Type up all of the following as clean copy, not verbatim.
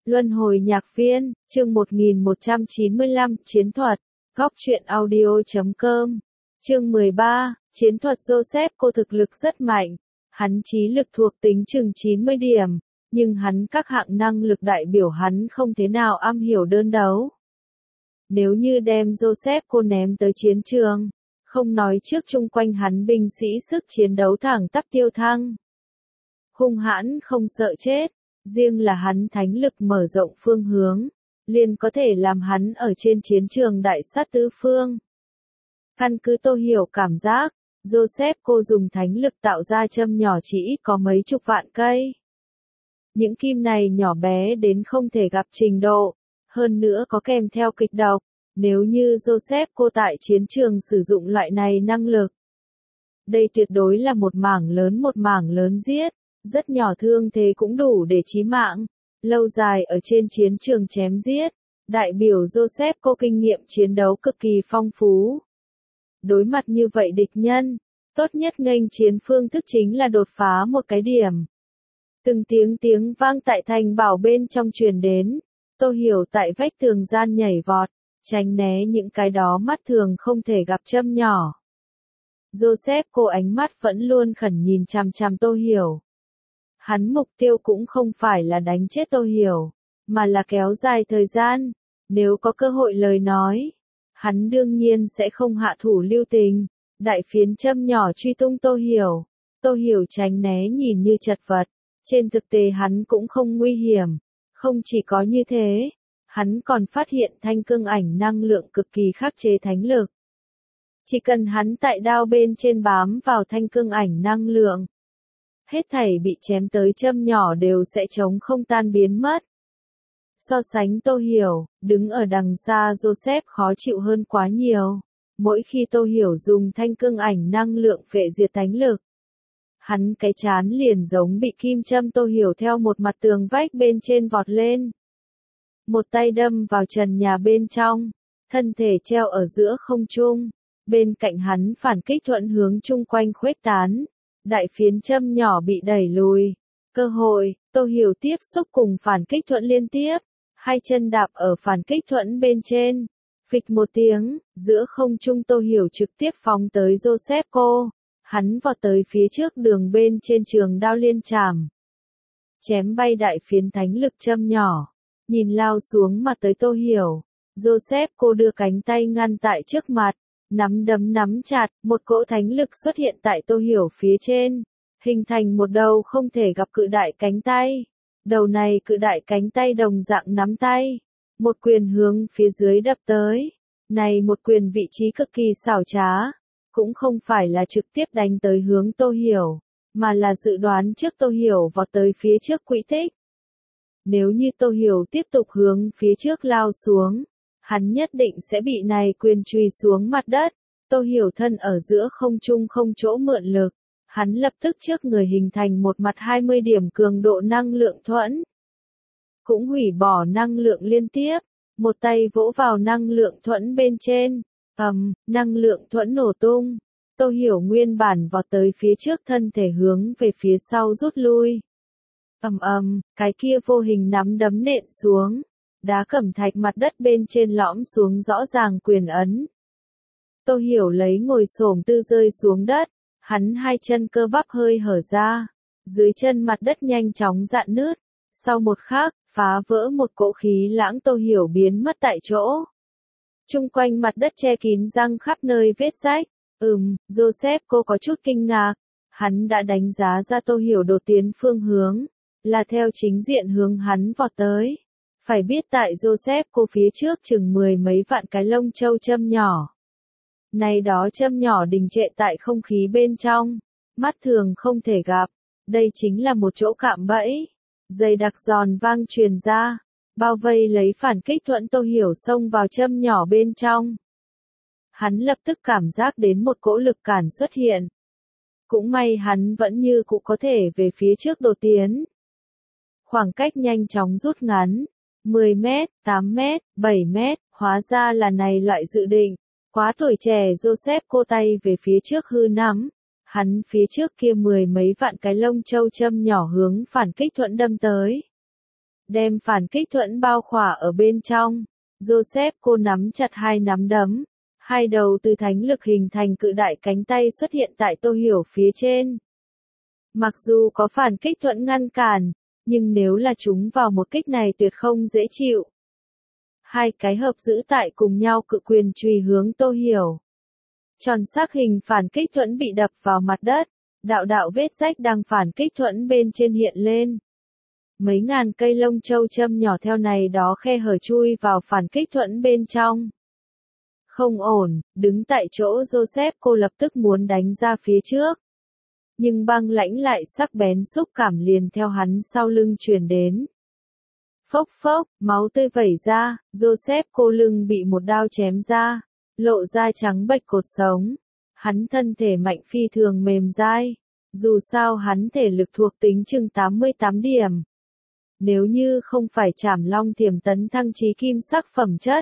Luân hồi nhạc viên, chương 1195, chiến thuật, góc truyện audio.com, chương 13, chiến thuật Joseph cô thực lực rất mạnh, hắn trí lực thuộc tính chừng 90 điểm, nhưng hắn các hạng năng lực đại biểu hắn không thế nào am hiểu đơn đấu. Nếu như đem Joseph cô ném tới chiến trường, không nói trước chung quanh hắn binh sĩ sức chiến đấu thẳng tắp tiêu thăng. Hung hãn không sợ chết. Riêng là hắn thánh lực mở rộng phương hướng, liền có thể làm hắn ở trên chiến trường đại sát tứ phương. Căn cứ Tô Hiểu cảm giác, Joseph cô dùng thánh lực tạo ra châm nhỏ chỉ có mấy chục vạn cây. Những kim này nhỏ bé đến không thể gặp trình độ, hơn nữa có kèm theo kịch độc, nếu như Joseph cô tại chiến trường sử dụng loại này năng lực. Đây tuyệt đối là một mảng lớn giết. Rất nhỏ thương thế cũng đủ để chí mạng, lâu dài ở trên chiến trường chém giết, đại biểu Joseph cô kinh nghiệm chiến đấu cực kỳ phong phú. Đối mặt như vậy địch nhân, tốt nhất nghênh chiến phương thức chính là đột phá một cái điểm. Từng tiếng vang tại thành bảo bên trong truyền đến, Tô Hiểu tại vách tường gian nhảy vọt, tránh né những cái đó mắt thường không thể gặp châm nhỏ. Joseph cô ánh mắt vẫn luôn khẩn nhìn chằm chằm Tô Hiểu. Hắn mục tiêu cũng không phải là đánh chết Tô Hiểu, mà là kéo dài thời gian, nếu có cơ hội lời nói. Hắn đương nhiên sẽ không hạ thủ lưu tình, đại phiến châm nhỏ truy tung Tô Hiểu tránh né nhìn như chật vật, trên thực tế hắn cũng không nguy hiểm, không chỉ có như thế, hắn còn phát hiện thanh cương ảnh năng lượng cực kỳ khắc chế thánh lực. Chỉ cần hắn tại đao bên trên bám vào thanh cương ảnh năng lượng, hết thảy bị chém tới châm nhỏ đều sẽ chống không tan biến mất. So sánh Tô Hiểu, đứng ở đằng xa Joseph khó chịu hơn quá nhiều. Mỗi khi Tô Hiểu dùng thanh cương ảnh năng lượng phệ diệt thánh lực, hắn cái chán liền giống bị kim châm. Tô Hiểu theo một mặt tường vách bên trên vọt lên. Một tay đâm vào trần nhà bên trong, thân thể treo ở giữa không trung, bên cạnh hắn phản kích thuận hướng chung quanh khuếch tán. Đại phiến châm nhỏ bị đẩy lùi. Cơ hội, Tô Hiểu tiếp xúc cùng phản kích thuận liên tiếp. Hai chân đạp ở phản kích thuận bên trên. Phịch một tiếng, giữa không trung Tô Hiểu trực tiếp phóng tới Joseph cô. Hắn vọt tới phía trước đường bên trên trường đao liên chảm. Chém bay đại phiến thánh lực châm nhỏ. Nhìn lao xuống mà tới Tô Hiểu. Joseph cô đưa cánh tay ngăn tại trước mặt. Nắm đấm nắm chặt, một cỗ thánh lực xuất hiện tại Tô Hiểu phía trên, hình thành một đầu không thể gặp cự đại cánh tay. Đầu này cự đại cánh tay đồng dạng nắm tay, một quyền hướng phía dưới đập tới. Này một quyền vị trí cực kỳ xảo trá, cũng không phải là trực tiếp đánh tới hướng Tô Hiểu, mà là dự đoán trước Tô Hiểu vọt tới phía trước quỹ tích. Nếu như Tô Hiểu tiếp tục hướng phía trước lao xuống, hắn nhất định sẽ bị này quyền chùy xuống mặt đất. Tô Hiểu thân ở giữa không trung không chỗ mượn lực. Hắn lập tức trước người hình thành một mặt 20 điểm cường độ năng lượng thuẫn. Cũng hủy bỏ năng lượng liên tiếp. Một tay vỗ vào năng lượng thuẫn bên trên. Năng lượng thuẫn nổ tung. Tô Hiểu nguyên bản vọt tới phía trước thân thể hướng về phía sau rút lui. Cái kia vô hình nắm đấm nện xuống. Đá cẩm thạch mặt đất bên trên lõm xuống rõ ràng quyền ấn. Tô Hiểu lấy ngồi xổm tư rơi xuống đất, hắn hai chân cơ bắp hơi hở ra, dưới chân mặt đất nhanh chóng rạn nứt, sau một khắc, phá vỡ một cỗ khí lãng. Tô Hiểu biến mất tại chỗ. Chung quanh mặt đất che kín răng khắp nơi vết rách. Joseph cô có chút kinh ngạc, hắn đã đánh giá ra Tô Hiểu đột tiến phương hướng, là theo chính diện hướng hắn vọt tới. Phải biết tại Joseph cô phía trước chừng 10 mấy vạn cái lông châu châm nhỏ. Này đó châm nhỏ đình trệ tại không khí bên trong, mắt thường không thể gặp, đây chính là một chỗ cạm bẫy. Dày đặc giòn vang truyền ra, bao vây lấy phản kích thuận Tô Hiểu xông vào châm nhỏ bên trong. Hắn lập tức cảm giác đến một cỗ lực cản xuất hiện. Cũng may hắn vẫn như cũ có thể về phía trước đột tiến. Khoảng cách nhanh chóng rút ngắn. 10 mét, 8 mét, 7 mét, hóa ra là này loại dự định. Quá tuổi trẻ Joseph cô tay về phía trước hư nắm. Hắn phía trước kia 10 mấy vạn cái lông châu châm nhỏ hướng phản kích thuận đâm tới. đem phản kích thuẫn bao khỏa ở bên trong. Joseph cô nắm chặt hai nắm đấm, hai đầu từ thánh lực hình thành cự đại cánh tay xuất hiện tại Tô Hiểu phía trên. Mặc dù có phản kích thuẫn ngăn cản, nhưng nếu là chúng vào một kích này tuyệt không dễ chịu. Hai cái hợp giữ tại cùng nhau cự quyền chùy hướng Tô Hiểu. Tròn sắc hình phản kích thuẫn bị đập vào mặt đất, đạo đạo vết rách đang phản kích thuẫn bên trên hiện lên. Mấy ngàn cây lông châu châm nhỏ theo này đó khe hở chui vào phản kích thuẫn bên trong. Không ổn, đứng tại chỗ Joseph cô lập tức muốn đánh ra phía trước. Nhưng băng lãnh lại sắc bén xúc cảm liền theo hắn sau lưng truyền đến. Phốc phốc, máu tươi vẩy ra, Joseph cô lưng bị một đao chém ra, lộ ra trắng bệch cột sống. Hắn thân thể mạnh phi thường mềm dai, dù sao hắn thể lực thuộc tính chừng 88 điểm. Nếu như không phải Trảm Long Thiểm tấn thăng chí kim sắc phẩm chất,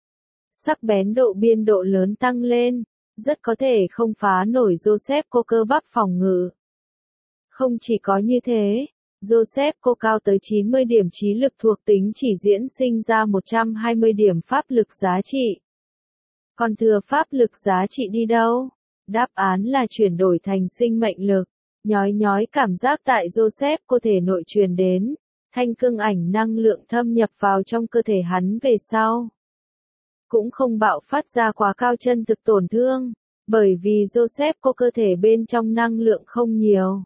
sắc bén độ biên độ lớn tăng lên, rất có thể không phá nổi Joseph cô cơ bắp phòng ngự. Không chỉ có như thế, Joseph cô cao tới 90 điểm trí lực thuộc tính chỉ diễn sinh ra 120 điểm pháp lực giá trị. Còn thừa pháp lực giá trị đi đâu? Đáp án là chuyển đổi thành sinh mệnh lực. Nhói nhói cảm giác tại Joseph cô thể nội truyền đến, thanh cương ảnh năng lượng thâm nhập vào trong cơ thể hắn về sau. Cũng không bạo phát ra quá cao chân thực tổn thương, bởi vì Joseph cô cơ thể bên trong năng lượng không nhiều.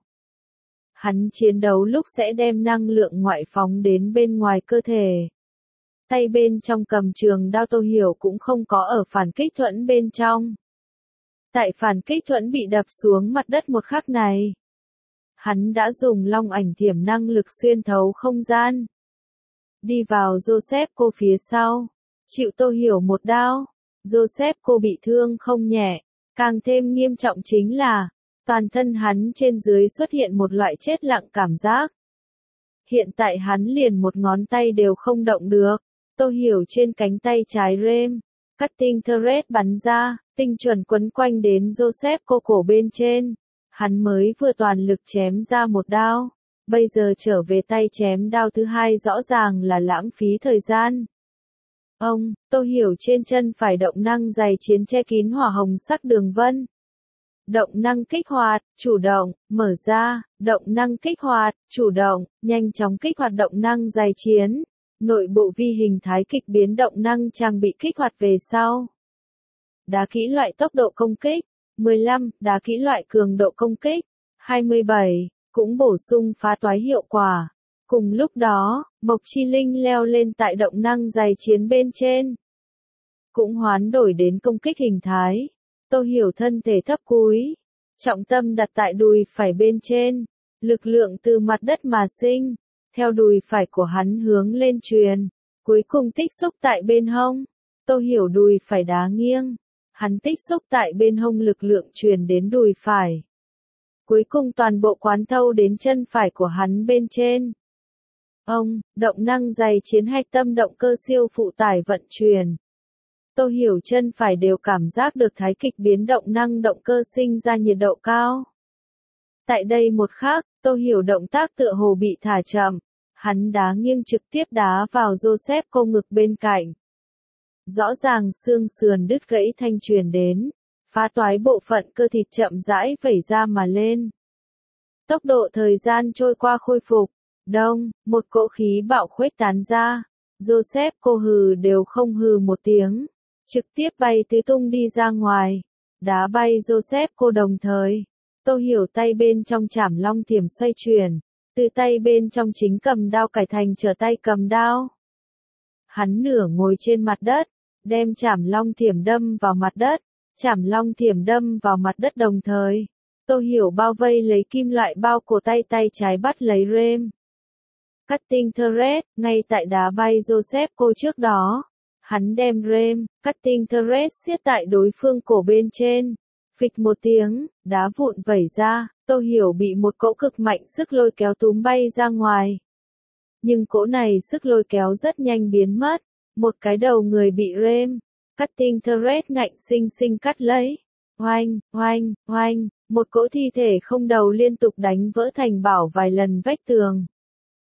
Hắn chiến đấu lúc sẽ đem năng lượng ngoại phóng đến bên ngoài cơ thể. Tay bên trong cầm trường đao Tô Hiểu cũng không có ở phản kích thuẫn bên trong. Tại phản kích thuẫn bị đập xuống mặt đất một khắc này, hắn đã dùng long ảnh thiểm năng lực xuyên thấu không gian. Đi vào Joseph cô phía sau, chịu Tô Hiểu một đao. Joseph cô bị thương không nhẹ, càng thêm nghiêm trọng chính là, toàn thân hắn trên dưới xuất hiện một loại chết lặng cảm giác. Hiện tại hắn liền một ngón tay đều không động được. Tô Hiểu trên cánh tay trái rem, cutting thread bắn ra, tinh chuẩn quấn quanh đến Joseph cô cổ bên trên. Hắn mới vừa toàn lực chém ra một đao, bây giờ trở về tay chém đao thứ hai rõ ràng là lãng phí thời gian. Tô Hiểu trên chân phải động năng giày chiến che kín hỏa hồng sắc đường vân. Động năng kích hoạt, chủ động, mở ra, động năng kích hoạt, chủ động, nhanh chóng kích hoạt động năng giày chiến. Nội bộ vi hình thái kịch biến động năng trang bị kích hoạt về sau. Đá kỹ loại tốc độ công kích, 15, đá kỹ loại cường độ công kích, 27, cũng bổ sung phá toái hiệu quả. Cùng lúc đó, Mộc Chi Linh leo lên tại động năng giày chiến bên trên. Cũng hoán đổi đến công kích hình thái. Tô Hiểu thân thể thấp cúi, trọng tâm đặt tại đùi phải bên trên, lực lượng từ mặt đất mà sinh, theo đùi phải của hắn hướng lên truyền, cuối cùng tích xúc tại bên hông. Tô Hiểu đùi phải đá nghiêng, hắn tích xúc tại bên hông lực lượng truyền đến đùi phải. Cuối cùng toàn bộ quán thâu đến chân phải của hắn bên trên. Động năng giày chiến hạch tâm động cơ siêu phụ tải vận chuyển. Tô Hiểu chân phải đều cảm giác được thái kịch biến động năng động cơ sinh ra nhiệt độ cao. Tại đây một khắc, Tô Hiểu động tác tựa hồ bị thả chậm, hắn đá nghiêng trực tiếp đá vào Joseph cô ngực bên cạnh. Rõ ràng xương sườn đứt gãy thanh truyền đến, phá toái bộ phận cơ thịt chậm rãi vẩy ra mà lên. Tốc độ thời gian trôi qua khôi phục, một cỗ khí bạo khuếch tán ra, Joseph cô hừ đều không hừ một tiếng, trực tiếp bay tứ tung đi ra ngoài, đá bay Joseph cô đồng thời. Tô Hiểu tay bên trong Trảm Long Thiểm xoay chuyển, từ tay bên trong chính cầm đao cải thành trở tay cầm đao. Hắn nửa ngồi trên mặt đất, đem Trảm Long Thiểm đâm vào mặt đất, Trảm Long Thiểm đâm vào mặt đất đồng thời. Tô Hiểu bao vây lấy kim loại bao cổ tay trái bắt lấy rem. Cutting thread, ngay tại đá bay Joseph cô trước đó, hắn đem rem, cutting thread siết tại đối phương cổ bên trên. Phịch một tiếng, đá vụn vẩy ra, Tô Hiểu bị một cỗ cực mạnh sức lôi kéo túm bay ra ngoài. Nhưng cỗ này sức lôi kéo rất nhanh biến mất, một cái đầu người bị rem, cutting thread ngạnh sinh sinh cắt lấy. Oanh, oanh, oanh, một cỗ thi thể không đầu liên tục đánh vỡ thành bảo vài lần vách tường.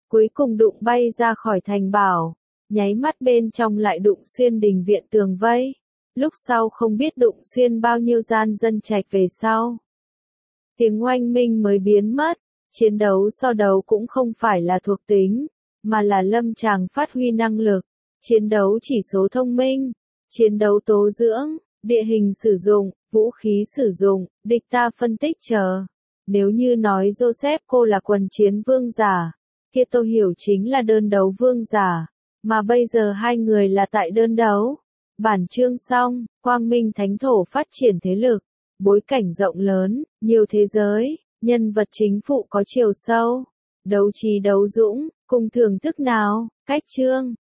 cuối cùng đụng bay ra khỏi thành bảo, nháy mắt bên trong lại đụng xuyên đình viện tường vây, lúc sau không biết đụng xuyên bao nhiêu gian dân trạch về sau. Tiếng oanh minh mới biến mất, chiến đấu so đấu cũng không phải là thuộc tính, mà là lâm tràng phát huy năng lực, chiến đấu chỉ số thông minh, chiến đấu tố dưỡng, địa hình sử dụng, vũ khí sử dụng, địch ta phân tích chờ. Nếu như nói Joseph cô là quần chiến vương giả, kia tôi hiểu chính là đơn đấu vương giả, mà bây giờ hai người là tại đơn đấu. Bản chương xong, Quang Minh Thánh Thổ phát triển thế lực, bối cảnh rộng lớn, nhiều thế giới, nhân vật chính phụ có chiều sâu, đấu trí đấu dũng, cùng thưởng thức nào, cách chương.